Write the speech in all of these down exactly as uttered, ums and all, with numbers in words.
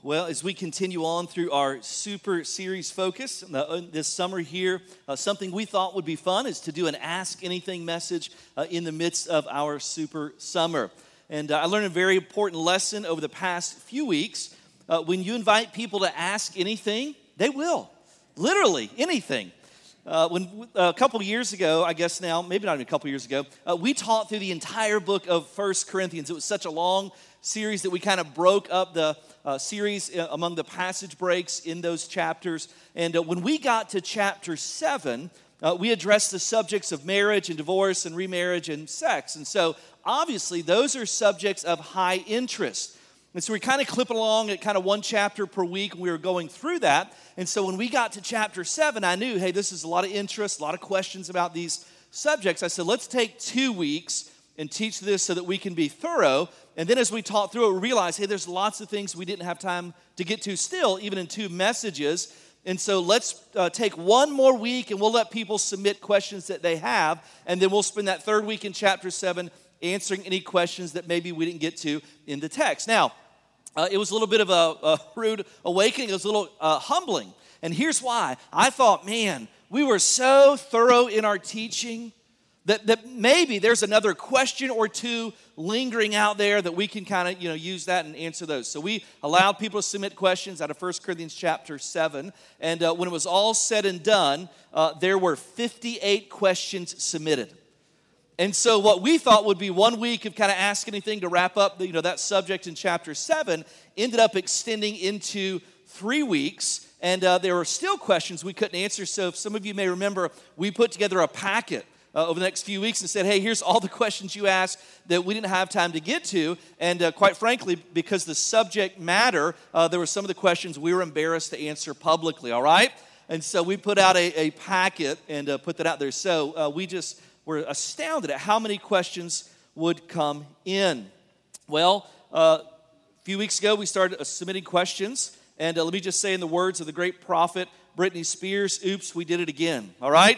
Well, as we continue on through our super series focus uh, this summer here, uh, something we thought would be fun is to do an Ask Anything message uh, in the midst of our super summer. And uh, I learned a very important lesson over the past few weeks. Uh, when you invite people to ask anything, they will. Literally, anything. Uh, when uh, a couple years ago, I guess now, maybe not even a couple years ago, uh, we taught through the entire book of First Corinthians. It was such a long series that we kind of broke up the uh, series uh, among the passage breaks in those chapters. And uh, when we got to chapter seven, uh, we addressed the subjects of marriage and divorce and remarriage and sex. And so, obviously, those are subjects of high interest. And so we kind of clip along at kind of one chapter per week, and we were going through that. And so when we got to chapter seven, I knew, hey, this is a lot of interest, a lot of questions about these subjects. I said, let's take two weeks and teach this so that we can be thorough. And then as we taught through it, we realized, hey, there's lots of things we didn't have time to get to still, even in two messages. And so let's uh, take one more week, and we'll let people submit questions that they have. And then we'll spend that third week in chapter seven answering any questions that maybe we didn't get to in the text. Now, Uh, it was a little bit of a, a rude awakening. It was a little uh, humbling. And here's why. I thought, man, we were so thorough in our teaching that, that maybe there's another question or two lingering out there that we can kind of, you know, use that and answer those. So we allowed people to submit questions out of First Corinthians chapter seven. And uh, when it was all said and done, uh, there were fifty-eight questions submitted. And so what we thought would be one week of kind of ask anything to wrap up, you know, that subject in chapter seven ended up extending into three weeks. And uh, there were still questions we couldn't answer. So if some of you may remember, we put together a packet uh, over the next few weeks and said, hey, here's all the questions you asked that we didn't have time to get to. And uh, quite frankly, because the subject matter, uh, there were some of the questions we were embarrassed to answer publicly, all right? And so we put out a, a packet and uh, put that out there. So uh, we just... We're astounded at how many questions would come in. Well, uh, a few weeks ago, we started uh, submitting questions. And uh, let me just say in the words of the great prophet, Britney Spears, oops, we did it again, all right?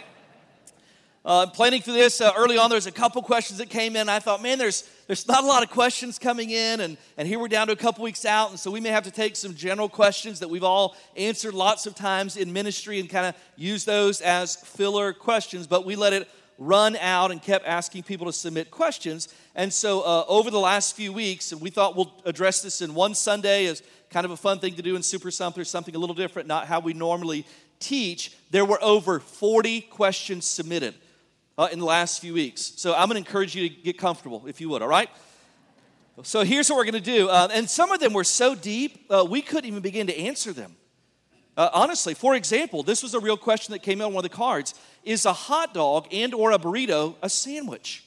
Uh, planning for this, uh, early on, there was a couple questions that came in. I thought, man, there's there's not a lot of questions coming in. And, and here we're down to a couple weeks out. And so we may have to take some general questions that we've all answered lots of times in ministry and kind of use those as filler questions. But we let it run out and kept asking people to submit questions. And so uh, over the last few weeks, and we thought we'll address this in one Sunday as kind of a fun thing to do in Super Summer, something a little different, not how we normally teach. There were over forty questions submitted uh, in the last few weeks. So I'm going to encourage you to get comfortable, if you would, all right? So here's what we're going to do. Uh, and some of them were so deep, uh, we couldn't even begin to answer them. Uh, honestly, for example, this was a real question that came out on one of the cards. Is a hot dog and or a burrito a sandwich?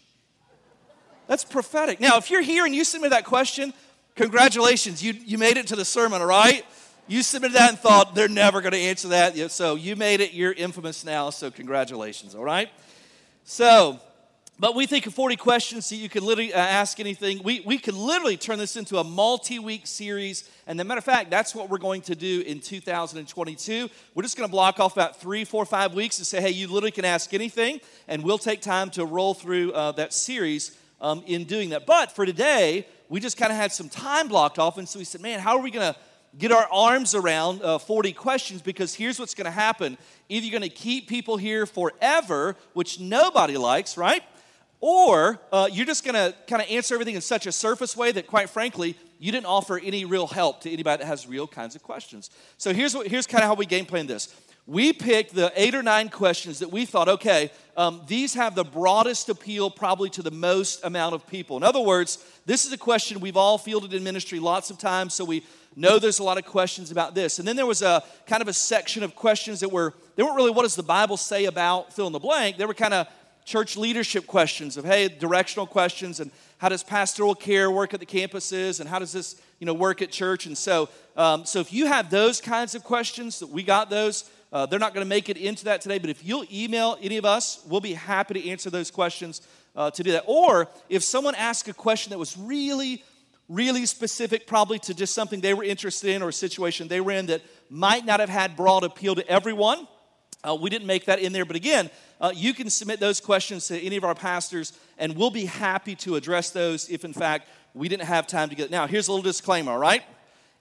That's prophetic. Now, if you're here and you submitted that question, congratulations. You, you made it to the sermon, all right? You submitted that and thought, they're never going to answer that. So you made it. You're infamous now, so congratulations, all right? So, but we think of forty questions so you could literally uh, ask anything. We, we could literally turn this into a multi-week series. And as a matter of fact, that's what we're going to do in two thousand twenty-two. We're just going to block off about three, four, five weeks and say, hey, you literally can ask anything. And we'll take time to roll through uh, that series um, in doing that. But for today, we just kind of had some time blocked off. And so we said, man, how are we going to get our arms around uh, forty questions? Because here's what's going to happen. Either you're going to keep people here forever, which nobody likes, right? Or uh, you're just going to kind of answer everything in such a surface way that, quite frankly, you didn't offer any real help to anybody that has real kinds of questions. So here's what here's kind of how we game plan this. We picked the eight or nine questions that we thought, okay, um, these have the broadest appeal probably to the most amount of people. In other words, this is a question we've all fielded in ministry lots of times, so we know there's a lot of questions about this. And then there was a kind of a section of questions that were, they weren't really what does the Bible say about fill in the blank. They were kind of church leadership questions of, hey, directional questions, and how does pastoral care work at the campuses, and how does this, you know, work at church? And so, um, so if you have those kinds of questions, that we got those. Uh, they're not going to make it into that today, but if you'll email any of us, we'll be happy to answer those questions uh, to do that. Or if someone asked a question that was really, really specific, probably to just something they were interested in or a situation they were in that might not have had broad appeal to everyone, Uh, we didn't make that in there, but again, uh, you can submit those questions to any of our pastors, and we'll be happy to address those if, in fact, we didn't have time to get it. Now, here's a little disclaimer, all right?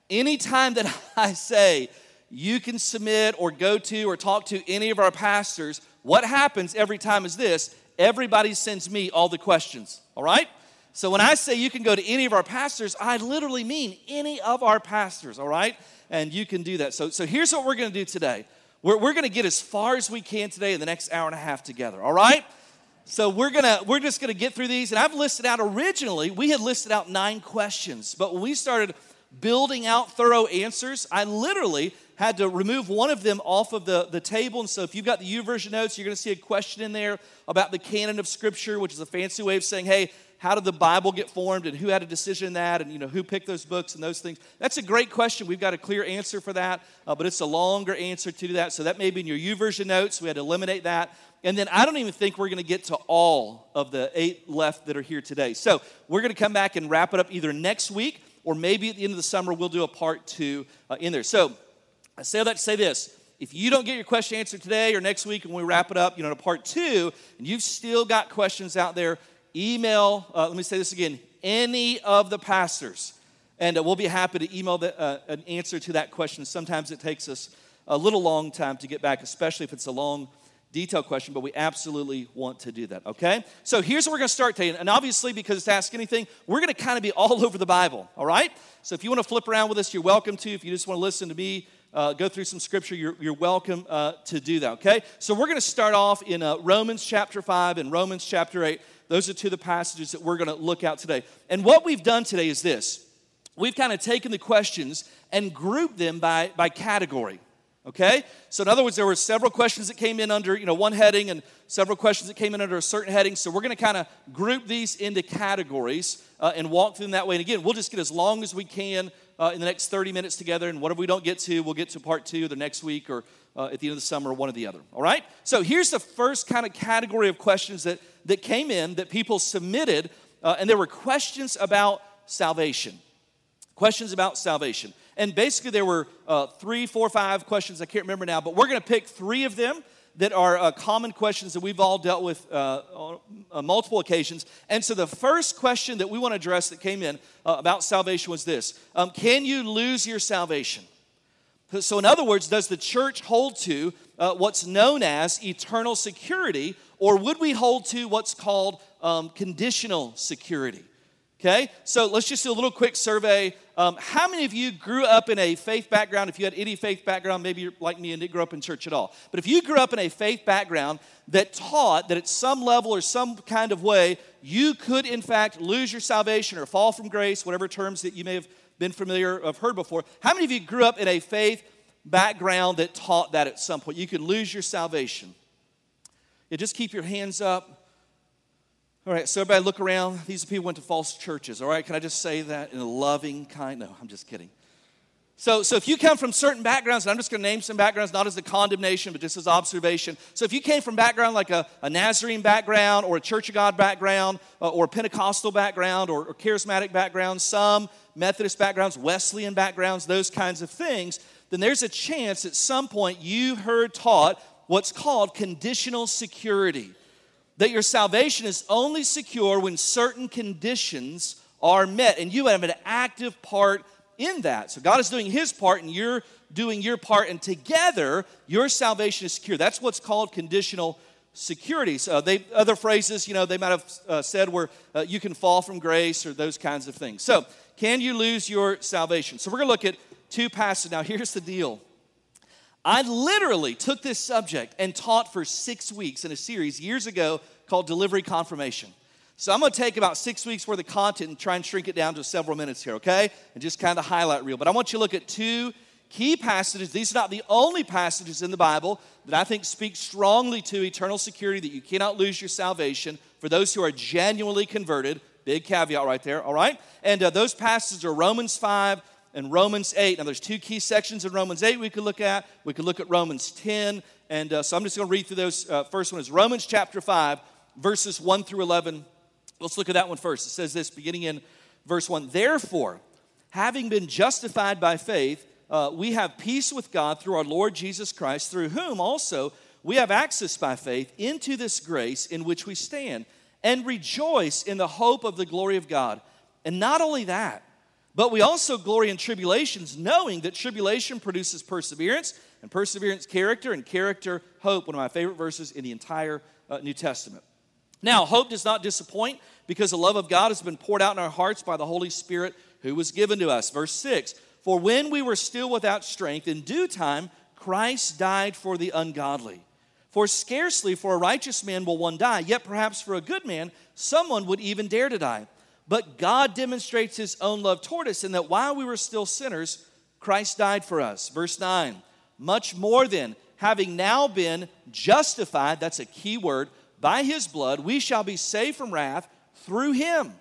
Anytime that I say you can submit or go to or talk to any of our pastors, what happens every time is this: everybody sends me all the questions, all right? So when I say you can go to any of our pastors, I literally mean any of our pastors, all right? And you can do that. So, so here's what we're going to do today. We're, we're going to get as far as we can today in the next hour and a half together, all right? So we're gonna we're just gonna get through these, and I've listed out originally, we had listed out nine questions, but when we started building out thorough answers, I literally had to remove one of them off of the, the table. And so if you've got the YouVersion notes, you're gonna see a question in there about the canon of Scripture, which is a fancy way of saying, hey, how did the Bible get formed, and who had a decision in that, and you know who picked those books and those things. That's a great question. We've got a clear answer for that, uh, but it's a longer answer to that. So that may be in your YouVersion notes. We had to eliminate that. And then I don't even think we're going to get to all of the eight left that are here today. So we're going to come back and wrap it up either next week or maybe at the end of the summer we'll do a part two uh, in there. So I say all that to say this. If you don't get your question answered today or next week and we wrap it up, you know, to part two, and you've still got questions out there, email, uh, let me say this again, any of the pastors. And uh, we'll be happy to email the, uh, an answer to that question. Sometimes it takes us a little long time to get back, especially if it's a long detailed question, but we absolutely want to do that, okay? So here's where we're going to start today, and obviously because it's Ask Anything, we're going to kind of be all over the Bible, all right? So if you want to flip around with us, you're welcome to. If you just want to listen to me uh, go through some Scripture, you're, you're welcome uh, to do that, okay? So we're going to start off in uh, Romans chapter five and Romans chapter eight. Those are two of the passages that we're going to look at today. And what we've done today is this. We've kind of taken the questions and grouped them by, by category. Okay? So in other words, there were several questions that came in under, you know, one heading and several questions that came in under a certain heading. So we're going to kind of group these into categories uh, and walk through them that way. And again, we'll just get as long as we can uh, in the next thirty minutes together. And whatever we don't get to, we'll get to part two the next week or uh, at the end of the summer, one or the other. All right? So here's the first kind of category of questions that, that came in that people submitted. Uh, and there were questions about salvation. Questions about salvation. And basically there were uh, three, four, five questions, I can't remember now, but we're going to pick three of them that are uh, common questions that we've all dealt with uh, on uh, multiple occasions. And so the first question that we want to address that came in uh, about salvation was this. Um, can you lose your salvation? So in other words, does the church hold to uh, what's known as eternal security, or would we hold to what's called um, conditional security? Okay, so let's just do a little quick survey. Um, how many of you grew up in a faith background? If you had any faith background, maybe you're like me and didn't grow up in church at all. But if you grew up in a faith background that taught that at some level or some kind of way, you could in fact lose your salvation or fall from grace, whatever terms that you may have been familiar or have heard before. How many of you grew up in a faith background that taught that at some point? You could lose your salvation. Yeah, just keep your hands up. All right, so everybody look around. These people went to false churches, all right? Can I just say that in a loving kind? No, I'm just kidding. So, so if you come from certain backgrounds, and I'm just going to name some backgrounds, not as a condemnation, but just as observation. So if you came from background like a, a Nazarene background or a Church of God background uh, or a Pentecostal background or, or charismatic background, some Methodist backgrounds, Wesleyan backgrounds, those kinds of things, then there's a chance at some point you heard taught what's called conditional security. That your salvation is only secure when certain conditions are met. And you have an active part in that. So God is doing His part and you're doing your part. And together, your salvation is secure. That's what's called conditional security. So they, other phrases, you know, they might have uh, said where uh, you can fall from grace or those kinds of things. So, can you lose your salvation? So we're going to look at two passages. Now, here's the deal. I literally took this subject and taught for six weeks in a series years ago called Delivery Confirmation. So I'm going to take about six weeks worth of content and try and shrink it down to several minutes here, okay? And just kind of highlight reel. But I want you to look at two key passages. These are not the only passages in the Bible that I think speak strongly to eternal security, that you cannot lose your salvation for those who are genuinely converted. Big caveat right there, all right? And uh, those passages are Romans five and Romans eight. Now, there's two key sections in Romans eight we could look at. We could look at Romans ten. And uh, so I'm just going to read through those. Uh, first one is Romans chapter five, verses one through eleven. Let's look at that one first. It says this, beginning in verse one. Therefore, having been justified by faith, uh, we have peace with God through our Lord Jesus Christ, through whom also we have access by faith into this grace in which we stand, and rejoice in the hope of the glory of God. And not only that, But we also glory in tribulations, knowing that tribulation produces perseverance, and perseverance, character, and character, hope. One of my favorite verses in the entire uh, New Testament. Now, hope does not disappoint because the love of God has been poured out in our hearts by the Holy Spirit who was given to us. Verse six, for when we were still without strength, in due time, Christ died for the ungodly. For scarcely for a righteous man will one die, yet perhaps for a good man, someone would even dare to die. But God demonstrates his own love toward us in that while we were still sinners, Christ died for us. Verse nine, much more then, having now been justified, that's a key word, by his blood, we shall be saved from wrath through him.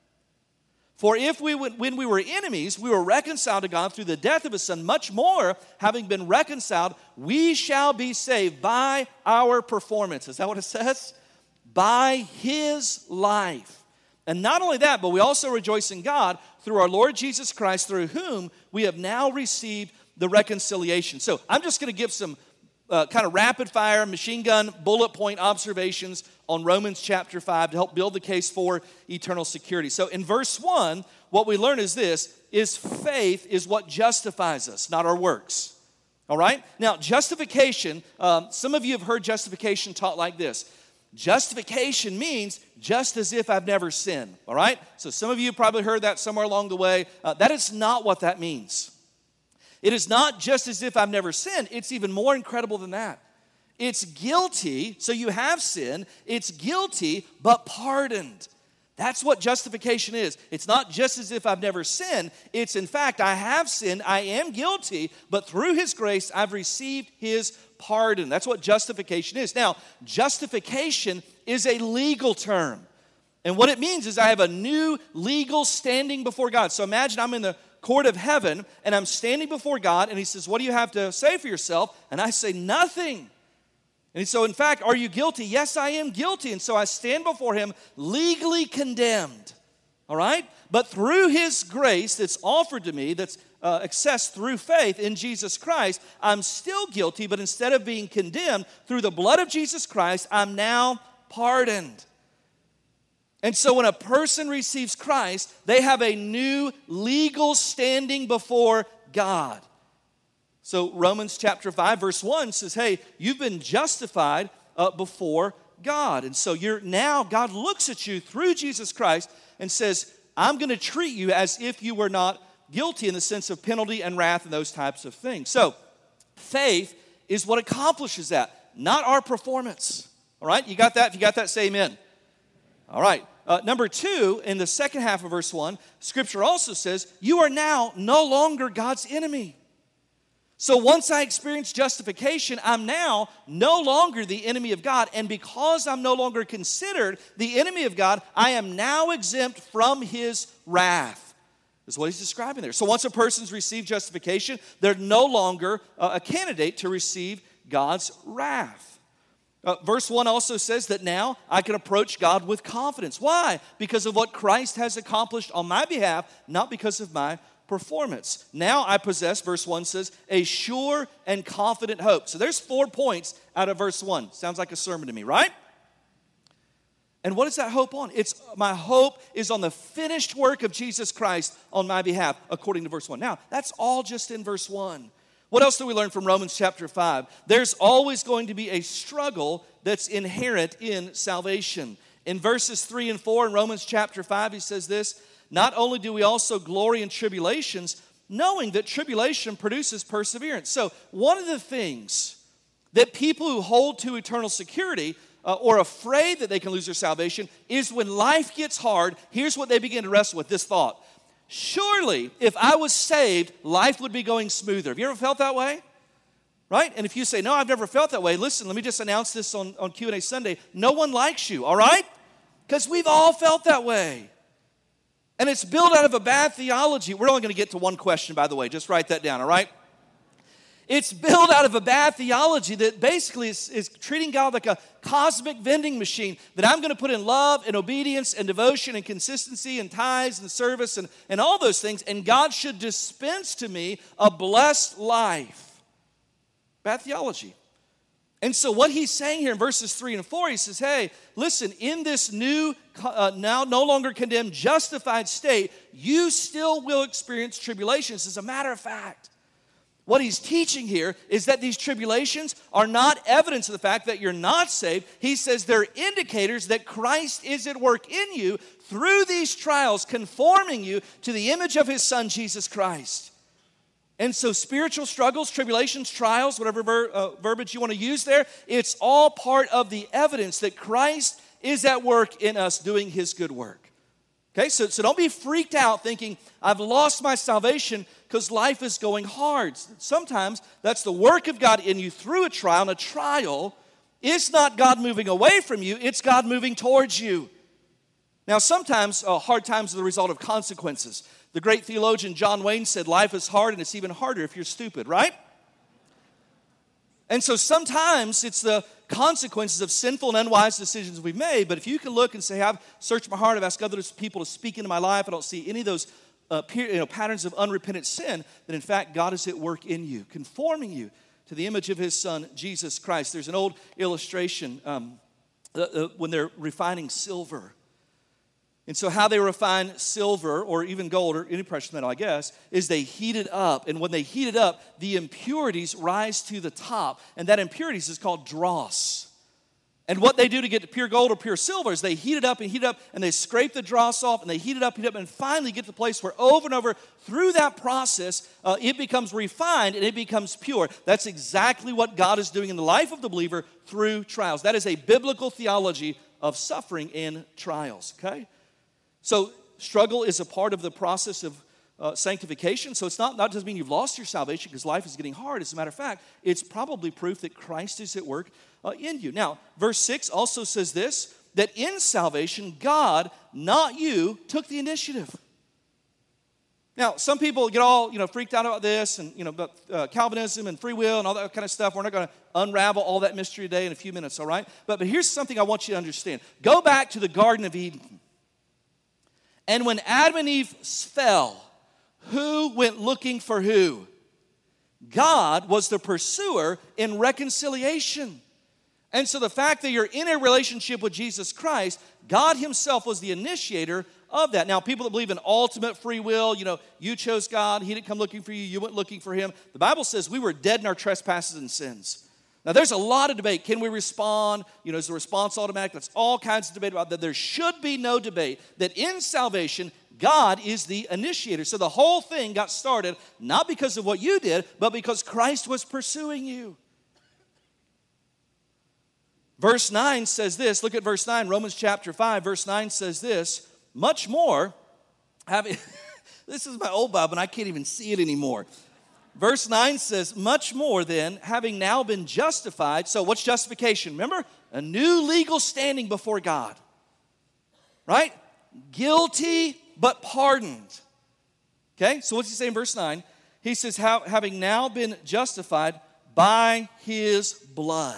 For if we, when we were enemies, we were reconciled to God through the death of his son, much more, having been reconciled, we shall be saved by our performance. Is that what it says? By his life. And not only that, but we also rejoice in God through our Lord Jesus Christ, through whom we have now received the reconciliation. So I'm just going to give some uh, kind of rapid fire, machine gun, bullet point observations on Romans chapter five to help build the case for eternal security. So in verse one, what we learn is this, is faith is what justifies us, not our works. All right? Now, justification, um, some of you have heard justification taught like this. Justification means just as if I've never sinned, all right? So some of you probably heard that somewhere along the way. Uh, that is not what that means. It is not just as if I've never sinned. It's even more incredible than that. It's guilty, so you have sinned. It's guilty, but pardoned. That's what justification is. It's not just as if I've never sinned. It's, in fact, I have sinned. I am guilty, but through his grace, I've received his pardon. That's what justification is. Now, justification is a legal term. And what it means is I have a new legal standing before God. So imagine I'm in the court of heaven, and I'm standing before God, and he says, what do you have to say for yourself? And I say, nothing. And so, in fact, are you guilty? Yes, I am guilty. And so I stand before him legally condemned, all right? But through his grace that's offered to me, that's uh, accessed through faith in Jesus Christ, I'm still guilty, but instead of being condemned, through the blood of Jesus Christ, I'm now pardoned. And so when a person receives Christ, they have a new legal standing before God. So Romans chapter five, verse one says, hey, you've been justified uh, before God. And so you're now, God looks at you through Jesus Christ and says, I'm going to treat you as if you were not guilty in the sense of penalty and wrath and those types of things. So faith is what accomplishes that, not our performance. All right, you got that? If you got that, say amen. All right. Uh, number two, in the second half of verse one, Scripture also says, you are now no longer God's enemy. So once I experience justification, I'm now no longer the enemy of God. And because I'm no longer considered the enemy of God, I am now exempt from his wrath. That's what he's describing there. So once a person's received justification, they're no longer uh, a candidate to receive God's wrath. Uh, verse one also says that now I can approach God with confidence. Why? Because of what Christ has accomplished on my behalf, not because of my performance. Now I possess, verse one says, a sure and confident hope. So there's four points out of verse one. Sounds like a sermon to me, right? And what is that hope on? It's my hope is on the finished work of Jesus Christ on my behalf, according to verse one. Now, that's all just in verse one. What else do we learn from Romans chapter five? There's always going to be a struggle that's inherent in salvation. In verses three and four in Romans chapter five, he says this, not only do we also glory in tribulations, knowing that tribulation produces perseverance. So one of the things that people who hold to eternal security uh, or afraid that they can lose their salvation is when life gets hard, here's what they begin to wrestle with, this thought. Surely, if I was saved, life would be going smoother. Have you ever felt that way? Right? And if you say, no, I've never felt that way, listen, let me just announce this on, on Q and A Sunday. No one likes you, all right? Because we've all felt that way. And it's built out of a bad theology. We're only going to get to one question, by the way. Just write that down, all right? It's built out of a bad theology that basically is, is treating God like a cosmic vending machine, that I'm going to put in love and obedience and devotion and consistency and tithes and service and, and all those things, and God should dispense to me a blessed life. Bad theology. And so what he's saying here in verses three and four, he says, hey, listen, in this new, uh, now no longer condemned, justified state, you still will experience tribulations. As a matter of fact, what he's teaching here is that these tribulations are not evidence of the fact that you're not saved. He says they're indicators that Christ is at work in you through these trials, conforming you to the image of his Son, Jesus Christ. And so spiritual struggles, tribulations, trials, whatever ver, uh, verbiage you want to use there, it's all part of the evidence that Christ is at work in us doing his good work. Okay, so, so don't be freaked out thinking, I've lost my salvation because life is going hard. Sometimes that's the work of God in you through a trial, and a trial is not God moving away from you, it's God moving towards you. Now, sometimes uh, hard times are the result of consequences. The great theologian John Wayne said, life is hard and it's even harder if you're stupid, right? And so sometimes it's the consequences of sinful and unwise decisions we've made, but if you can look and say, I've searched my heart, I've asked other people to speak into my life, I don't see any of those uh, you know, patterns of unrepentant sin, then in fact God is at work in you, conforming you to the image of his Son, Jesus Christ. There's an old illustration um, uh, uh, when they're refining silver. And so how they refine silver, or even gold, or any precious metal, I guess, is they heat it up. And when they heat it up, the impurities rise to the top. And that impurities is called dross. And what they do to get to pure gold or pure silver is they heat it up and heat it up, and they scrape the dross off, and they heat it up, heat it up, and finally get to the place where over and over, through that process, uh, it becomes refined and it becomes pure. That's exactly what God is doing in the life of the believer through trials. That is a biblical theology of suffering in trials, okay? So struggle is a part of the process of uh, sanctification. So it's not, not doesn't mean you've lost your salvation because life is getting hard. As a matter of fact, it's probably proof that Christ is at work uh, in you. Now, verse six also says this, that in salvation, God, not you, took the initiative. Now, some people get all, you know, freaked out about this and, you know, about uh, Calvinism and free will and all that kind of stuff. We're not going to unravel all that mystery today in a few minutes, all right? But, but here's something I want you to understand. Go back to the Garden of Eden. And when Adam and Eve fell, who went looking for who? God was the pursuer in reconciliation. And so the fact that you're in a relationship with Jesus Christ, God himself was the initiator of that. Now, people that believe in ultimate free will, you know, you chose God, he didn't come looking for you, you went looking for him. The Bible says we were dead in our trespasses and sins. Now, there's a lot of debate. Can we respond? You know, is the response automatic? That's all kinds of debate about that. There should be no debate that in salvation, God is the initiator. So the whole thing got started not because of what you did, but because Christ was pursuing you. Verse nine says this. Look at verse nine, Romans chapter five. Verse nine says this. Much more, having, this is my old Bible, and I can't even see it anymore. Verse nine says, much more then, having now been justified. So what's justification? Remember? A new legal standing before God. Right? Guilty but pardoned. Okay? So what's he saying in verse nine? He says, having now been justified by his blood.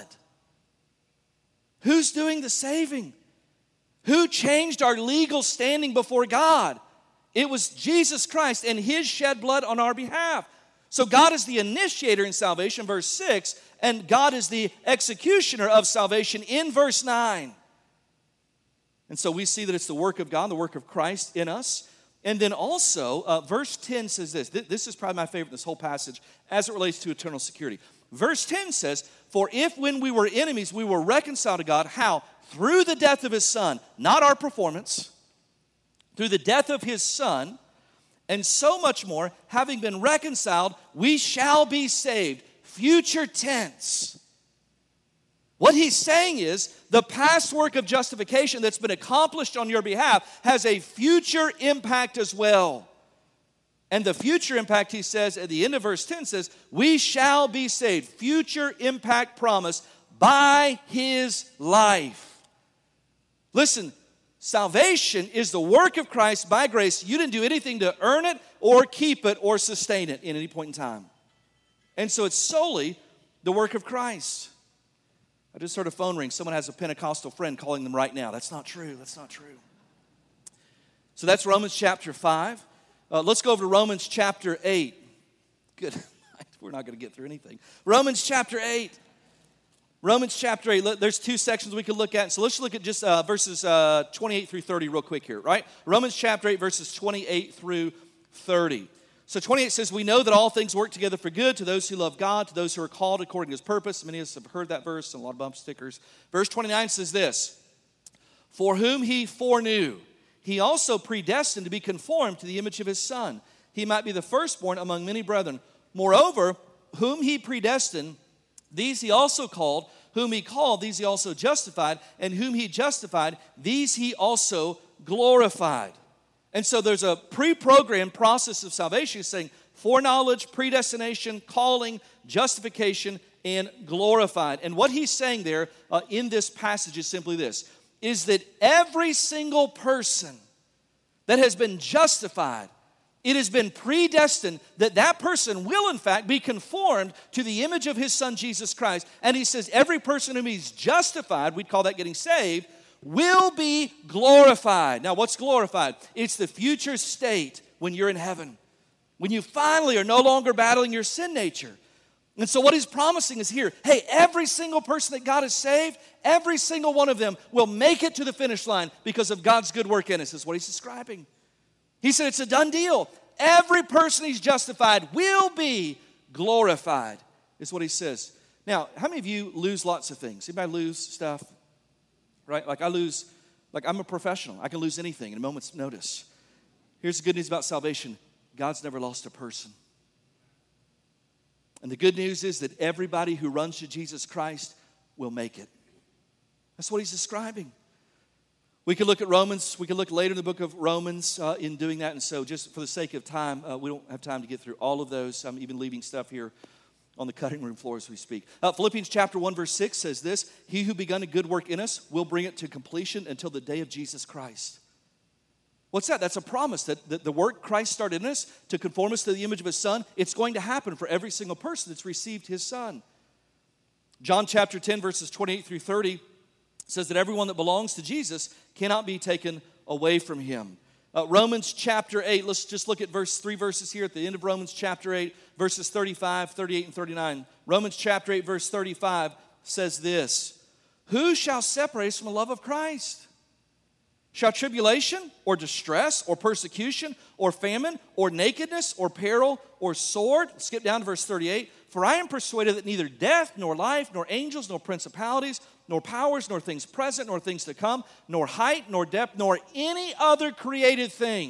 Who's doing the saving? Who changed our legal standing before God? It was Jesus Christ and his shed blood on our behalf. So God is the initiator in salvation, verse six, and God is the executioner of salvation in verse nine. And so we see that it's the work of God, the work of Christ in us. And then also, uh, verse ten says this. This is probably my favorite in this whole passage as it relates to eternal security. Verse ten says, for if when we were enemies, we were reconciled to God, how? Through the death of his Son, not our performance, through the death of his Son, and so much more, having been reconciled, we shall be saved. Future tense. What he's saying is the past work of justification that's been accomplished on your behalf has a future impact as well. And the future impact, he says, at the end of verse ten says, we shall be saved. Future impact promise by his life. Listen, salvation is the work of Christ by grace. You didn't do anything to earn it or keep it or sustain it in any point in time. And so it's solely the work of Christ. I just heard a phone ring. Someone has a Pentecostal friend calling them right now. That's not true. That's not true. So that's Romans chapter five. Uh, let's go over to Romans chapter eight. Good. We're not going to get through anything. Romans chapter eight. Romans chapter eight, there's two sections we could look at. So let's look at just uh, verses uh, twenty-eight through thirty real quick here, right? Romans chapter eight, verses twenty-eight through thirty. So twenty-eight says, we know that all things work together for good to those who love God, to those who are called according to his purpose. Many of us have heard that verse and a lot of bump stickers. Verse twenty-nine says this, for whom he foreknew, he also predestined to be conformed to the image of his Son. He might be the firstborn among many brethren. Moreover, whom he predestined, these he also called. Whom he called, these he also justified. And whom he justified, these he also glorified. And so there's a pre-programmed process of salvation. He's saying foreknowledge, predestination, calling, justification, and glorified. And what he's saying there uh, in this passage is simply this, is that every single person that has been justified, it has been predestined that that person will in fact be conformed to the image of his Son Jesus Christ. And he says every person whom he's justified, we'd call that getting saved, will be glorified. Now what's glorified? It's the future state when you're in heaven, when you finally are no longer battling your sin nature. And so what he's promising is here, hey, every single person that God has saved, every single one of them will make it to the finish line because of God's good work in us, is what he's describing. He said it's a done deal. Every person he's justified will be glorified, is what he says. Now, how many of you lose lots of things? Anybody lose stuff? Right? Like I lose, like I'm a professional. I can lose anything in a moment's notice. Here's the good news about salvation. God's never lost a person. And the good news is that everybody who runs to Jesus Christ will make it. That's what he's describing. We could look at Romans. We could look later in the book of Romans uh, in doing that. And so just for the sake of time, uh, we don't have time to get through all of those. I'm even leaving stuff here on the cutting room floor as we speak. Uh, Philippians chapter one, verse six says this, he who begun a good work in us will bring it to completion until the day of Jesus Christ. What's that? That's a promise that, that the work Christ started in us to conform us to the image of his Son, it's going to happen for every single person that's received his Son. John chapter ten, verses twenty-eight through thirty says that everyone that belongs to Jesus cannot be taken away from him. Uh, Romans chapter eight, let's just look at verse three verses here at the end of Romans chapter eight, verses thirty-five, thirty-eight, and thirty-nine. Romans chapter eight, verse thirty-five says this, who shall separate us from the love of Christ? Shall tribulation or distress or persecution or famine or nakedness or peril or sword? Skip down to verse thirty-eight. For I am persuaded that neither death nor life nor angels nor principalities nor powers nor things present nor things to come nor height nor depth nor any other created thing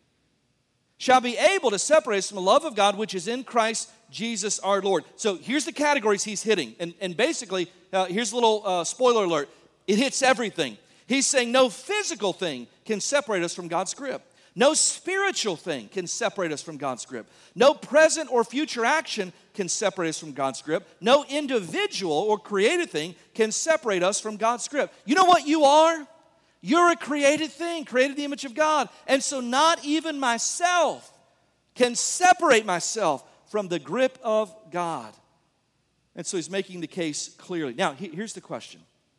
shall be able to separate us from the love of God which is in Christ Jesus our Lord. So here's the categories he's hitting. And, and basically, uh, here's a little uh, spoiler alert. It hits everything. He's saying no physical thing can separate us from God's grip. No spiritual thing can separate us from God's grip. No present or future action can separate us from God's grip. No individual or created thing can separate us from God's grip. You know what you are? You're a created thing, created in the image of God. And so not even myself can separate myself from the grip of God. And so he's making the case clearly. Now, here's the question.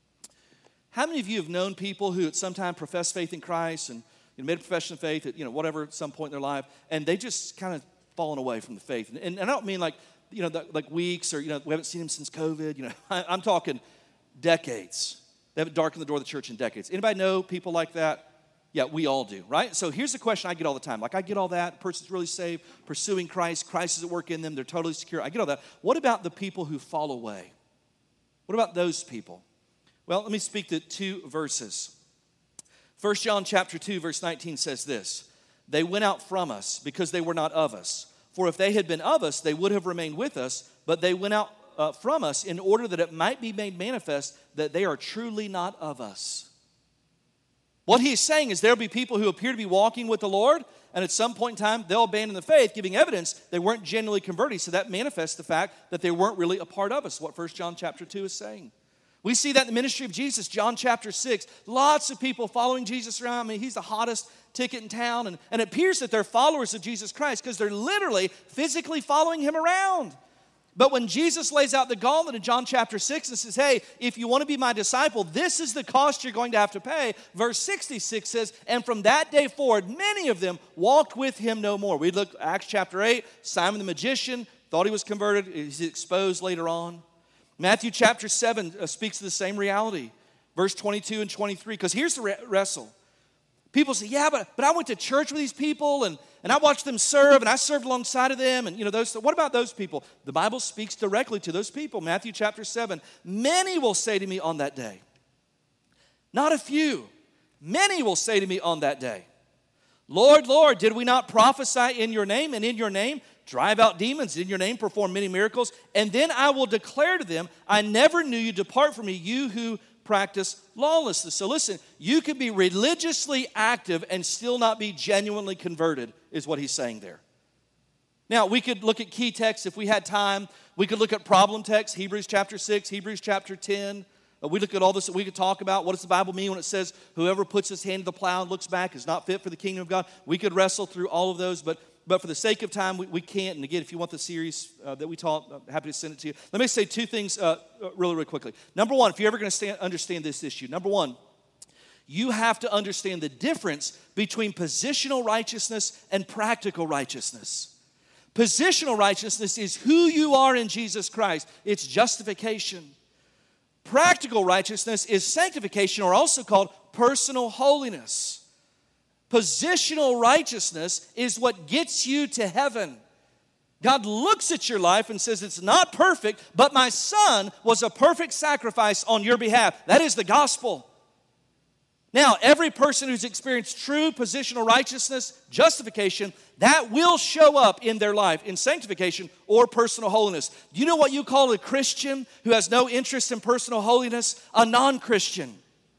How many of you have known people who at some time professed faith in Christ and you know, made a profession of faith at you know, whatever, at some point in their life, and they just kind of fallen away from the faith? And, and I don't mean like, you know, the, like weeks or, you know, we haven't seen them since COVID. You know, I, I'm talking decades. They haven't darkened the door of the church in decades. Anybody know people like that? Yeah, we all do, right? So here's the question I get all the time. Like I get all that. The person's really saved, pursuing Christ. Christ is at work in them. They're totally secure. I get all that. What about the people who fall away? What about those people? Well, let me speak to two verses. First John chapter two, verse nineteen says this, they went out from us because they were not of us. For if they had been of us, they would have remained with us, but they went out uh, from us in order that it might be made manifest that they are truly not of us. What he's saying is there'll be people who appear to be walking with the Lord, and at some point in time, they'll abandon the faith, giving evidence they weren't genuinely converted. So that manifests the fact that they weren't really a part of us, what First John chapter two is saying. We see that in the ministry of Jesus, John chapter six. Lots of people following Jesus around. I mean, he's the hottest ticket in town. And, and it appears that they're followers of Jesus Christ because they're literally physically following him around. But when Jesus lays out the gauntlet in John chapter six and says, hey, if you want to be my disciple, this is the cost you're going to have to pay. Verse sixty-six says, and from that day forward, many of them walked with him no more. We look at Acts chapter eight, Simon the magician, thought he was converted. He's exposed later on. Matthew chapter seven uh, speaks to the same reality. Verse twenty-two and twenty-three, because here's the re- wrestle. People say, yeah, but, but I went to church with these people, and, and I watched them serve, and I served alongside of them, and you know, those. What about those people? The Bible speaks directly to those people. Matthew chapter seven, many will say to me on that day, not a few, many will say to me on that day, Lord, Lord, did we not prophesy in your name, and in your name drive out demons, in your name perform many miracles? And then I will declare to them, I never knew you, depart from me, you who practice lawlessness. So listen, you can be religiously active and still not be genuinely converted, is what he's saying there. Now, we could look at key texts if we had time. We could look at problem texts, Hebrews chapter six, Hebrews chapter ten. Uh, we look at all this that we could talk about. What does the Bible mean when it says, whoever puts his hand to the plow and looks back is not fit for the kingdom of God? We could wrestle through all of those, but But for the sake of time, we, we can't. And again, if you want the series uh, that we taught, I'm happy to send it to you. Let me say two things uh, really, really quickly. Number one, if you're ever going to understand this issue, number one, you have to understand the difference between positional righteousness and practical righteousness. Positional righteousness is who you are in Jesus Christ. It's justification. Practical righteousness is sanctification, or also called personal holiness. Positional righteousness is what gets you to heaven. God looks at your life and says, it's not perfect, but my son was a perfect sacrifice on your behalf. That is the gospel. Now, every person who's experienced true positional righteousness, justification, that will show up in their life in sanctification or personal holiness. Do you know what you call a Christian who has no interest in personal holiness? A non-Christian.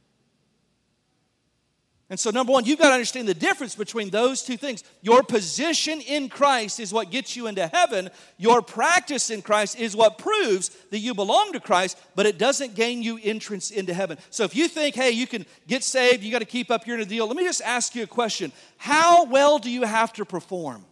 And so, number one, you've got to understand the difference between those two things. Your position in Christ is what gets you into heaven. Your practice in Christ is what proves that you belong to Christ, but it doesn't gain you entrance into heaven. So if you think, hey, you can get saved, you got to keep up your end of the deal, let me just ask you a question. How well do you have to perform?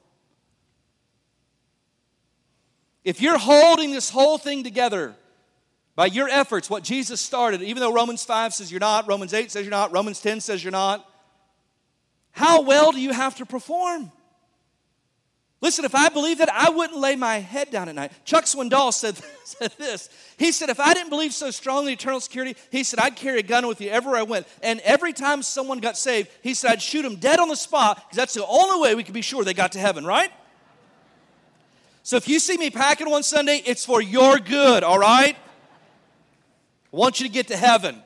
If you're holding this whole thing together by your efforts, what Jesus started, even though Romans five says you're not, Romans eight says you're not, Romans ten says you're not, how well do you have to perform? Listen, if I believed that, I wouldn't lay my head down at night. Chuck Swindoll said, said this. He said, if I didn't believe so strongly in eternal security, he said, I'd carry a gun with you everywhere I went. And every time someone got saved, he said, I'd shoot them dead on the spot, because that's the only way we could be sure they got to heaven, right? So if you see me packing one Sunday, it's for your good, all right? I want you to get to heaven.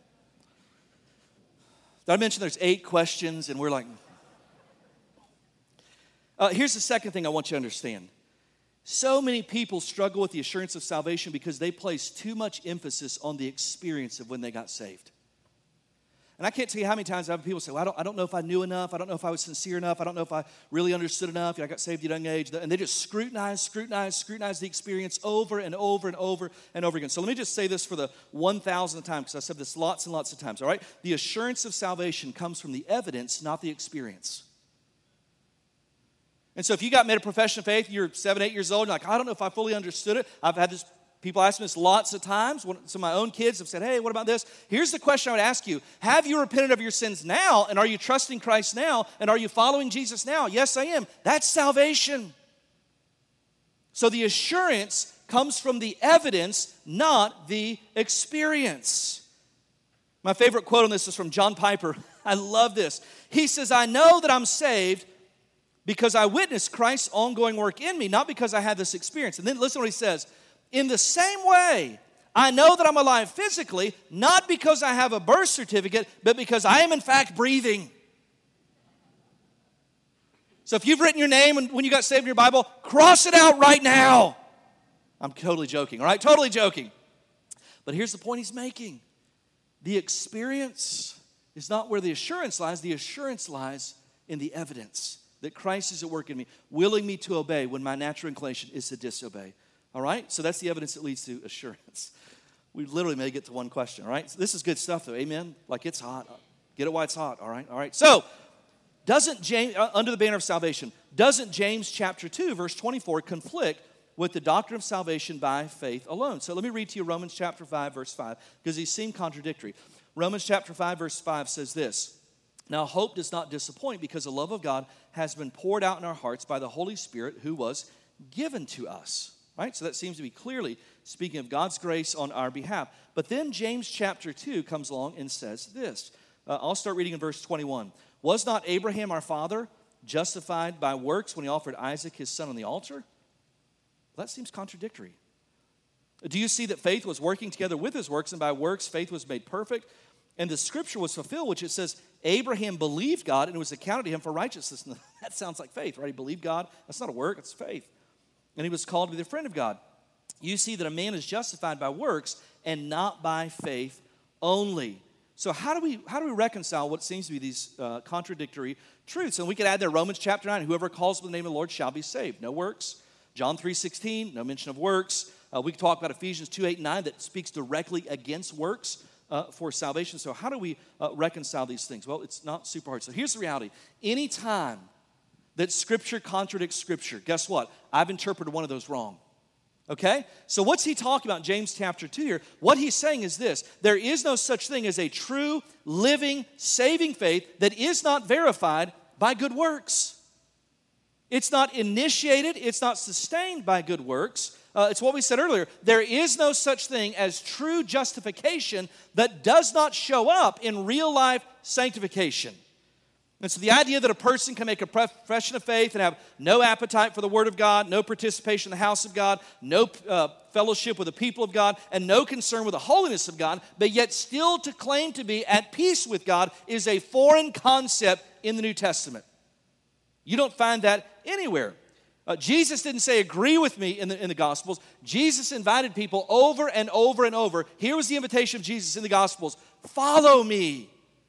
Did I mention there's eight questions, and we're like... Uh, here's the second thing I want you to understand. So many people struggle with the assurance of salvation because they place too much emphasis on the experience of when they got saved. And I can't tell you how many times I have people say, well, I don't, I don't know if I knew enough. I don't know if I was sincere enough. I don't know if I really understood enough. I got saved at a young age. And they just scrutinize, scrutinize, scrutinize the experience over and over and over and over again. So let me just say this for the one thousandth time, because I've said this lots and lots of times, all right? The assurance of salvation comes from the evidence, not the experience. And so if you got made a profession of faith, you're seven, eight years old, and you're like, I don't know if I fully understood it. I've had this, people ask me this lots of times. Some of my own kids have said, hey, what about this? Here's the question I would ask you. Have you repented of your sins now, and are you trusting Christ now, and are you following Jesus now? Yes, I am. That's salvation. So the assurance comes from the evidence, not the experience. My favorite quote on this is from John Piper. I love this. He says, I know that I'm saved because I witnessed Christ's ongoing work in me, not because I had this experience. And then listen to what he says. In the same way, I know that I'm alive physically, not because I have a birth certificate, but because I am in fact breathing. So if you've written your name when you got saved in your Bible, cross it out right now. I'm totally joking, all right? Totally joking. But here's the point he's making. The experience is not where the assurance lies. The assurance lies in the evidence that Christ is at work in me, willing me to obey when my natural inclination is to disobey. All right? So that's the evidence that leads to assurance. We literally may get to one question, all right? So this is good stuff, though. Amen? Like, it's hot. Get it while it's hot, all right? All right. So, doesn't James, uh, under the banner of salvation, doesn't James chapter two, verse twenty-four, conflict with the doctrine of salvation by faith alone? So let me read to you Romans chapter five, verse five, because these seem contradictory. Romans chapter five, verse five says this. Now, hope does not disappoint because the love of God has been poured out in our hearts by the Holy Spirit who was given to us. right? So that seems to be clearly speaking of God's grace on our behalf. But then James chapter two comes along and says this. Uh, I'll start reading in verse twenty-one. Was not Abraham our father justified by works when he offered Isaac his son on the altar? Well, that seems contradictory. Do you see that faith was working together with his works, and by works faith was made perfect? And the scripture was fulfilled, which it says, Abraham believed God, and it was accounted to him for righteousness. And that sounds like faith, right? He believed God. That's not a work, it's faith. And he was called to be the friend of God. You see that a man is justified by works and not by faith only. So how do we how do we reconcile what seems to be these uh, contradictory truths? And we could add there Romans chapter nine, whoever calls on the name of the Lord shall be saved. No works. John three sixteen, no mention of works. Uh, we could talk about Ephesians two eight and nine that speaks directly against works uh, for salvation. So how do we uh, reconcile these things? Well, it's not super hard. So here's the reality. Anytime that Scripture contradicts Scripture, guess what? I've interpreted one of those wrong. Okay? So what's he talking about in James chapter two here? What he's saying is this. There is no such thing as a true, living, saving faith that is not verified by good works. It's not initiated. It's not sustained by good works. Uh, it's what we said earlier. There is no such thing as true justification that does not show up in real life sanctification. And so the idea that a person can make a profession of faith and have no appetite for the Word of God, no participation in the house of God, no uh, fellowship with the people of God, and no concern with the holiness of God, but yet still to claim to be at peace with God is a foreign concept in the New Testament. You don't find that anywhere. Uh, Jesus didn't say, agree with me in the, in the Gospels. Jesus invited people over and over and over. Here was the invitation of Jesus in the Gospels. Follow me.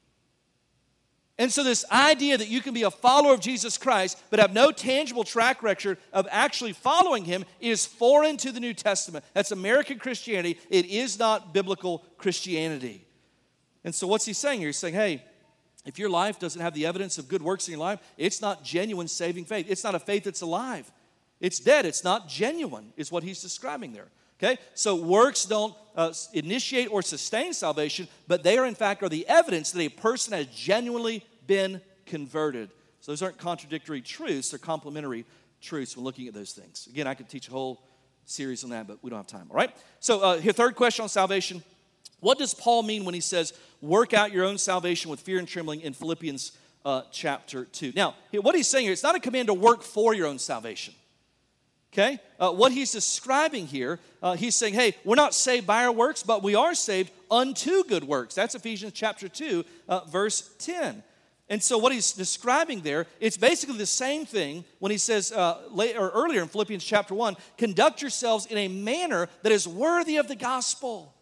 And so this idea that you can be a follower of Jesus Christ but have no tangible track record of actually following him is foreign to the New Testament. That's American Christianity. It is not biblical Christianity. And so what's he saying here? He's saying, hey, if your life doesn't have the evidence of good works in your life, it's not genuine saving faith. It's not a faith that's alive. It's dead. It's not genuine is what he's describing there. Okay, so works don't uh, initiate or sustain salvation, but they are in fact are the evidence that a person has genuinely been converted. So those aren't contradictory truths, they're complementary truths when looking at those things. Again, I could teach a whole series on that, but we don't have time, all right? So uh, here, third question on salvation. What does Paul mean when he says, work out your own salvation with fear and trembling in Philippians uh, chapter two? Now, what he's saying here, it's not a command to work for your own salvation. Okay? Uh, what he's describing here, uh, he's saying, hey, we're not saved by our works, but we are saved unto good works. That's Ephesians chapter two, uh, verse ten. And so what he's describing there, it's basically the same thing when he says uh, later, or earlier in Philippians chapter one, conduct yourselves in a manner that is worthy of the gospel.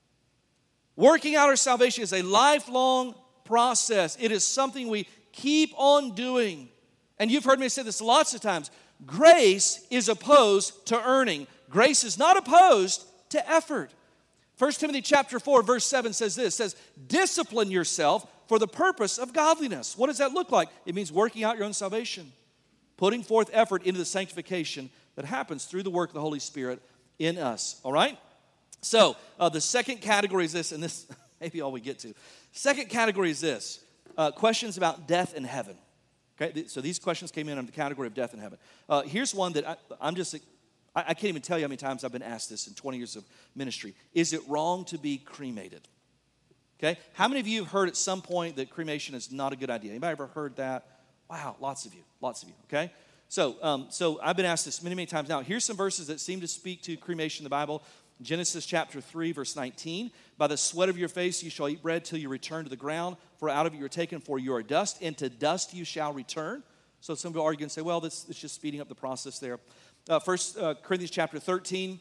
Working out our salvation is a lifelong process. It is something we keep on doing. And you've heard me say this lots of times. Grace is opposed to earning. Grace is not opposed to effort. First Timothy chapter four, verse seven says this, says, discipline yourself for the purpose of godliness. What does that look like? It means working out your own salvation, putting forth effort into the sanctification that happens through the work of the Holy Spirit in us, all right? So uh, the second category is this, and this may be all we get to. Second category is this, uh, questions about death and heaven. Okay, so these questions came in under the category of death and heaven. Uh, here's one that I, I'm just, I, I can't even tell you how many times I've been asked this in twenty years of ministry. Is it wrong to be cremated? Okay, how many of you have heard at some point that cremation is not a good idea? Anybody ever heard that? Wow, lots of you, lots of you, okay? So, um, so I've been asked this many, many times now. Here's some verses that seem to speak to cremation in the Bible. Genesis chapter three, verse nineteen, by the sweat of your face you shall eat bread till you return to the ground, for out of it you are taken, for you are dust, and to dust you shall return. So some people argue and say, well, this is just speeding up the process there. Uh, First uh, Corinthians chapter thirteen,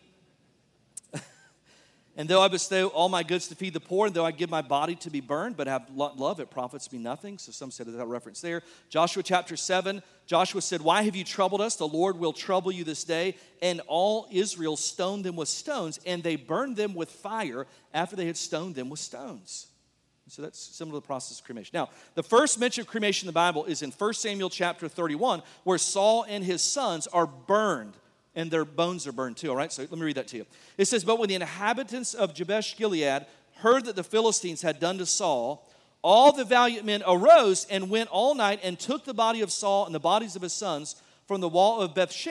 and though I bestow all my goods to feed the poor, and though I give my body to be burned, but have love, it profits me nothing. So some said that reference there. Joshua chapter seven, Joshua said, why have you troubled us? The Lord will trouble you this day. And all Israel stoned them with stones, and they burned them with fire after they had stoned them with stones. So that's similar to the process of cremation. Now, the first mention of cremation in the Bible is in First Samuel chapter thirty-one, where Saul and his sons are burned. And their bones are burned too, all right? So let me read that to you. It says, but when the inhabitants of Jabesh Gilead heard that the Philistines had done to Saul, all the valiant men arose and went all night and took the body of Saul and the bodies of his sons from the wall of Bethshan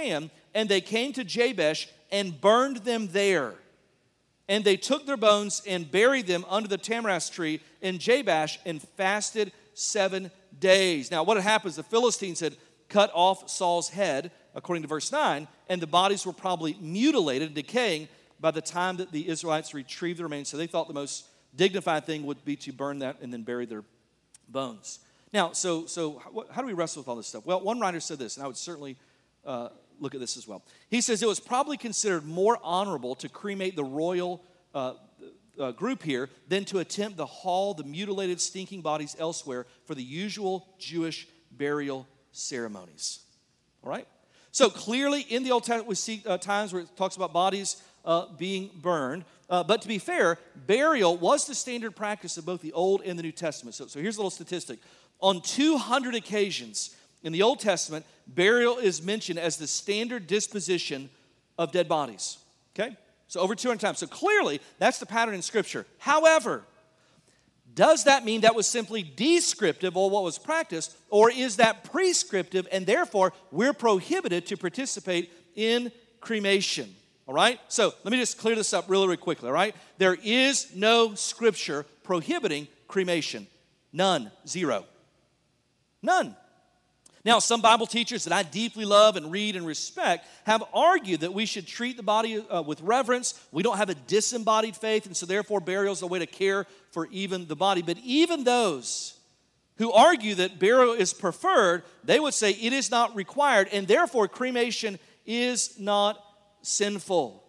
and they came to Jabesh and burned them there. And they took their bones and buried them under the tamarisk tree in Jabesh and fasted seven days. Now, what had happened is the Philistines had cut off Saul's head, according to verse nine, and the bodies were probably mutilated and decaying by the time that the Israelites retrieved the remains. So they thought the most dignified thing would be to burn that and then bury their bones. Now, so so how do we wrestle with all this stuff? Well, one writer said this, and I would certainly uh, look at this as well. He says it was probably considered more honorable to cremate the royal uh, uh, group here than to attempt to haul the mutilated, stinking bodies elsewhere for the usual Jewish burial ceremonies. All right? So clearly in the Old Testament we see uh, times where it talks about bodies uh, being burned. Uh, but to be fair, burial was the standard practice of both the Old and the New Testament. So, so here's a little statistic. On two hundred occasions in the Old Testament, burial is mentioned as the standard disposition of dead bodies. Okay? So over two hundred times. So clearly, that's the pattern in Scripture. However, does that mean that was simply descriptive of what was practiced, or is that prescriptive and therefore we're prohibited to participate in cremation? All right? So let me just clear this up really, really quickly, all right? There is no Scripture prohibiting cremation. None. Zero. None. Now, some Bible teachers that I deeply love and read and respect have argued that we should treat the body uh, with reverence. We don't have a disembodied faith, and so therefore burial is a way to care for even the body. But even those who argue that burial is preferred, they would say it is not required, and therefore cremation is not sinful.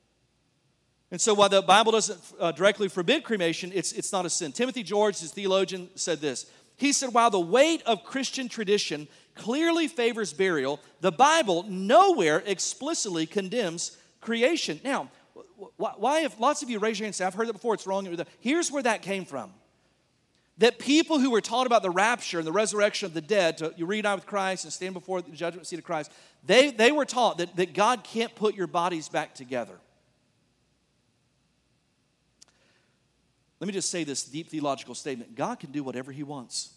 And so while the Bible doesn't uh, directly forbid cremation, it's, it's not a sin. Timothy George, his theologian, said this. He said, while the weight of Christian tradition clearly favors burial, the Bible nowhere explicitly condemns creation. Now, why if lots of you raise your hand and say, I've heard that before, it's wrong. Here's where that came from. That people who were taught about the rapture and the resurrection of the dead, to, you reunite with Christ and stand before the judgment seat of Christ, they, they were taught that, that God can't put your bodies back together. Let me just say this deep theological statement. God can do whatever He wants.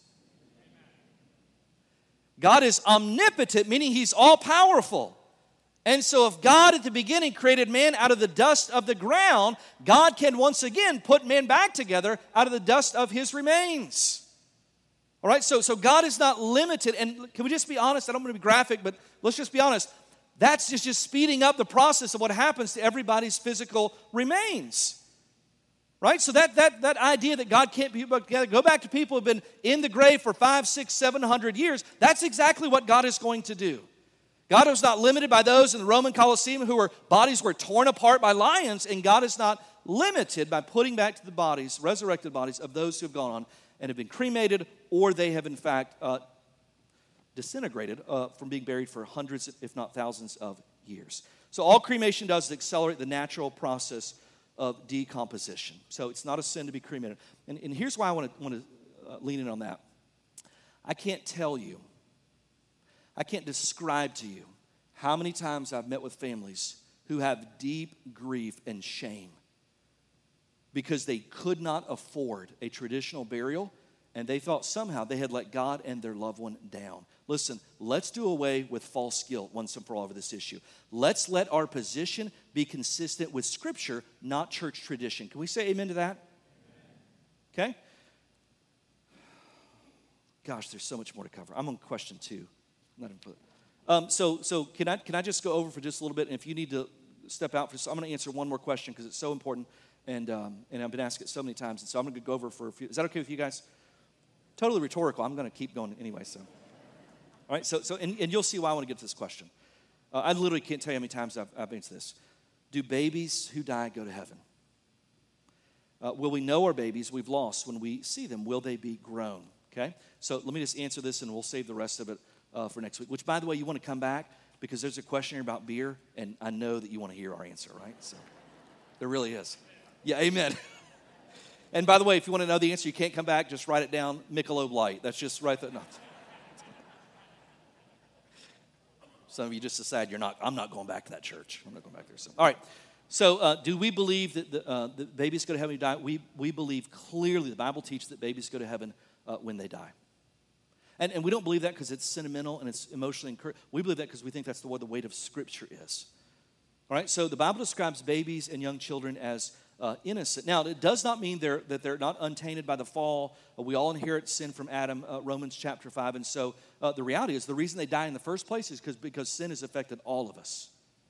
God is omnipotent, meaning He's all-powerful. And so if God at the beginning created man out of the dust of the ground, God can once again put man back together out of the dust of His remains. All right, so, so God is not limited. And can we just be honest? I don't want to be graphic, but let's just be honest. That's just, just speeding up the process of what happens to everybody's physical remains. Right? So that, that, that idea that God can't be put together, go back to people who have been in the grave for five, six, seven hundred years. That's exactly what God is going to do. God was not limited by those in the Roman Colosseum who were bodies were torn apart by lions, and God is not limited by putting back to the bodies, resurrected bodies of those who have gone on and have been cremated, or they have in fact uh, disintegrated uh, from being buried for hundreds, if not thousands of years. So all cremation does is accelerate the natural process of decomposition. So it's not a sin to be cremated. And, and here's why I want to, want to uh, lean in on that. I can't tell you, I can't describe to you how many times I've met with families who have deep grief and shame because they could not afford a traditional burial and they thought somehow they had let God and their loved one down. Listen, let's do away with false guilt once and for all over this issue. Let's let our position be consistent with Scripture, not church tradition. Can we say amen to that? Okay? Gosh, there's so much more to cover. I'm on question two. Not even put. Um, so, so can I can I just go over for just a little bit? And if you need to step out for, I'm going to answer one more question because it's so important, and um, and I've been asked it so many times, and so I'm going to go over for a few. Is that okay with you guys? Totally rhetorical. I'm going to keep going anyway. So, all right. So, so and, and you'll see why I want to get to this question. Uh, I literally can't tell you how many times I've, I've answered this. Do babies who die go to heaven? Uh, will we know our babies we've lost when we see them? Will they be grown? Okay. So let me just answer this, and we'll save the rest of it uh, for next week. Which, by the way, you want to come back because there's a question here about beer, and I know that you want to hear our answer, right? So there really is. Yeah. Amen. And by the way, if you want to know the answer, you can't come back. Just write it down, Michelob Light. That's just right there. No. Some of you just decide you're not, I'm not going back to that church. I'm not going back there. So, all right. So uh, do we believe that the, uh, the babies go to heaven when they die? We, we believe clearly the Bible teaches that babies go to heaven uh, when they die. And, and we don't believe that because it's sentimental and it's emotionally encouraged. We believe that because we think that's the way the weight of Scripture is. All right, so the Bible describes babies and young children as uh, innocent. Now, it does not mean they're, that they're not untainted by the fall. Uh, we all inherit sin from Adam, uh, Romans chapter five. And so uh, the reality is the reason they die in the first place is because because sin has affected all of us.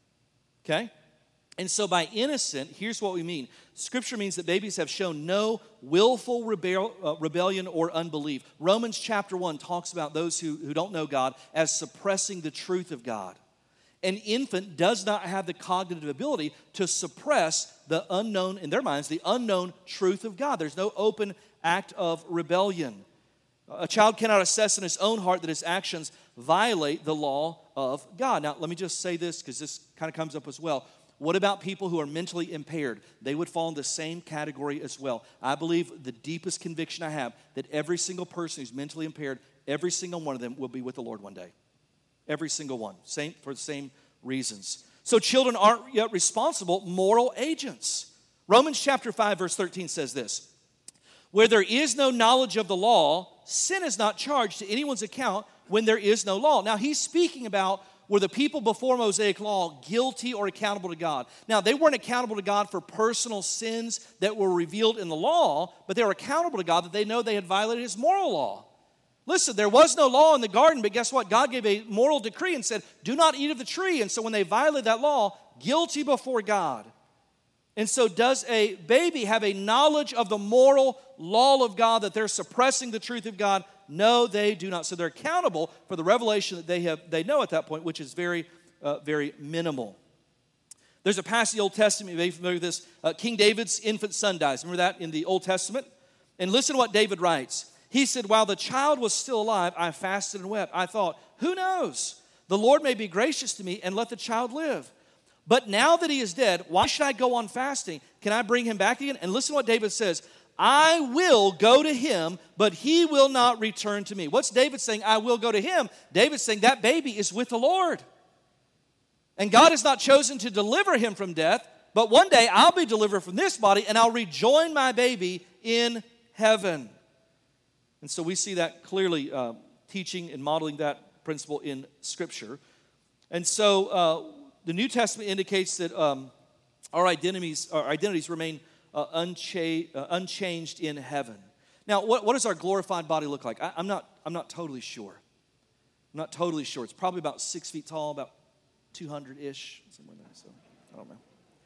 Okay? And so by innocent, here's what we mean. Scripture means that babies have shown no willful rebel, uh, rebellion or unbelief. Romans chapter one talks about those who, who don't know God as suppressing the truth of God. An infant does not have the cognitive ability to suppress the unknown, in their minds, the unknown truth of God. There's no open act of rebellion. A child cannot assess in his own heart that his actions violate the law of God. Now, let me just say this because this kind of comes up as well. What about people who are mentally impaired? They would fall in the same category as well. I believe the deepest conviction I have that every single person who's mentally impaired, every single one of them will be with the Lord one day. Every single one, same for the same reasons. So children aren't yet responsible moral agents. Romans chapter five, verse thirteen says this: where there is no knowledge of the law, sin is not charged to anyone's account when there is no law. Now, he's speaking about were the people before Mosaic law guilty or accountable to God? Now, they weren't accountable to God for personal sins that were revealed in the law, but they were accountable to God that they know they had violated his moral law. Listen, there was no law in the garden, but guess what? God gave a moral decree and said, do not eat of the tree. And so when they violated that law, guilty before God. And so does a baby have a knowledge of the moral law of God that they're suppressing the truth of God? No, they do not. So they're accountable for the revelation that they have they know at that point, which is very, uh, very minimal. There's a passage in the Old Testament, you may be familiar with this. Uh, King David's infant son dies. Remember that in the Old Testament? And listen to what David writes. He said, while the child was still alive, I fasted and wept. I thought, who knows? The Lord may be gracious to me and let the child live. But now that he is dead, why should I go on fasting? Can I bring him back again? And listen to what David says. I will go to him, but he will not return to me. What's David saying? I will go to him. David's saying that baby is with the Lord. And God has not chosen to deliver him from death, but one day I'll be delivered from this body and I'll rejoin my baby in heaven. And so we see that clearly uh, teaching and modeling that principle in Scripture. And so uh, the New Testament indicates that um, our identities, our identities remain uh, uncha- uh, unchanged in heaven. Now, what, what does our glorified body look like? I, I'm not, I'm not totally sure. I'm not totally sure. It's probably about six feet tall, about two hundred-ish, somewhere there. So I don't know.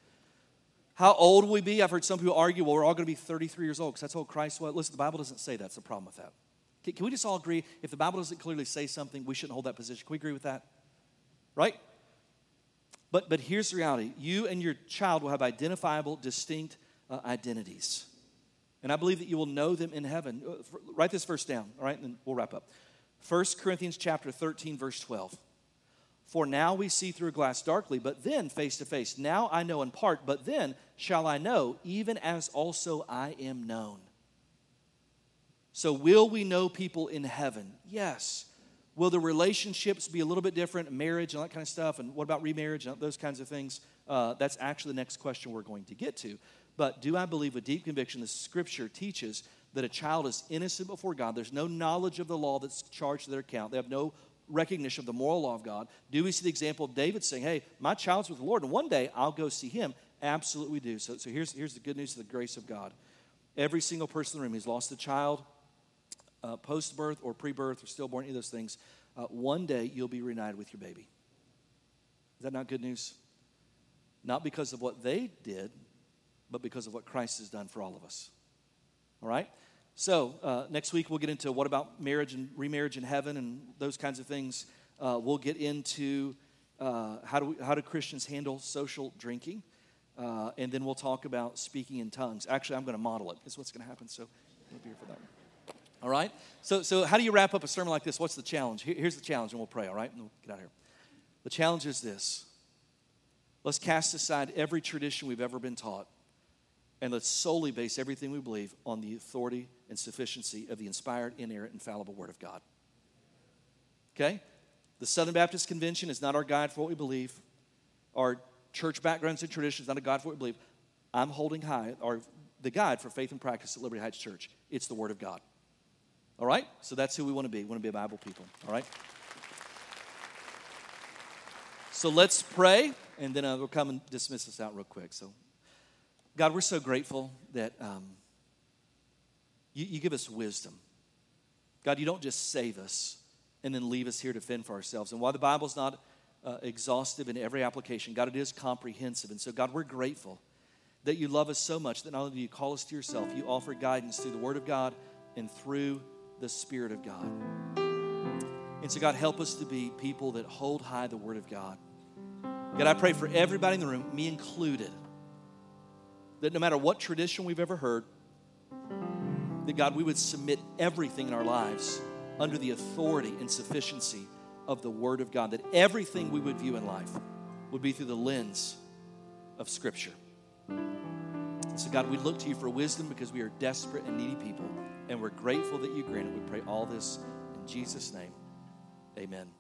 How old will we be? I've heard some people argue, well, we're all going to be thirty-three years old because that's how old Christ was. Listen, the Bible doesn't say that. That's the problem with that. Can, can we just all agree, if the Bible doesn't clearly say something, we shouldn't hold that position? Can we agree with that? Right? But, but here's the reality. You and your child will have identifiable, distinct uh, identities. And I believe that you will know them in heaven. Uh, for, write this verse down, all right, and then we'll wrap up. First Corinthians chapter thirteen, verse twelve. For now we see through a glass darkly, but then face to face. Now I know in part, but then shall I know, even as also I am known. So will we know people in heaven? Yes. Will the relationships be a little bit different, marriage and that kind of stuff, and what about remarriage and those kinds of things? Uh, that's actually the next question we're going to get to. But do I believe with deep conviction the Scripture teaches that a child is innocent before God? There's no knowledge of the law that's charged to their account. They have no recognition of the moral law of God. Do we see the example of David saying, hey, my child's with the Lord, and one day I'll go see him? Absolutely we do. So, so here's, here's the good news of the grace of God. Every single person in the room who's lost a child, uh, post-birth or pre-birth or stillborn, any of those things, uh, one day you'll be reunited with your baby. Is that not good news? Not because of what they did, but because of what Christ has done for all of us. All right? So uh, next week we'll get into what about marriage and remarriage in heaven and those kinds of things. Uh, we'll get into uh, how do we, how do Christians handle social drinking, uh, and then we'll talk about speaking in tongues. Actually, I'm going to model it. That's what's going to happen. So we'll be here for that one. All right. So so how do you wrap up a sermon like this? What's the challenge? Here, here's the challenge, and we'll pray. All right, and we'll get out of here. The challenge is this: let's cast aside every tradition we've ever been taught. And let's solely base everything we believe on the authority and sufficiency of the inspired, inerrant, infallible Word of God. Okay? The Southern Baptist Convention is not our guide for what we believe. Our church backgrounds and traditions is not a guide for what we believe. I'm holding high, or the guide for faith and practice at Liberty Heights Church. It's the Word of God. All right? So that's who we want to be. We want to be a Bible people. All right? So let's pray, and then uh, we'll come and dismiss us out real quick. So, God, we're so grateful that um, you, you give us wisdom. God, you don't just save us and then leave us here to fend for ourselves. And while the Bible's not uh, exhaustive in every application, God, it is comprehensive. And so, God, we're grateful that you love us so much that not only do you call us to yourself, you offer guidance through the Word of God and through the Spirit of God. And so, God, help us to be people that hold high the Word of God. God, I pray for everybody in the room, me included, that no matter what tradition we've ever heard, that, God, we would submit everything in our lives under the authority and sufficiency of the Word of God, that everything we would view in life would be through the lens of Scripture. And so, God, we look to you for wisdom because we are desperate and needy people, and we're grateful that you grant it. We pray all this in Jesus' name. Amen.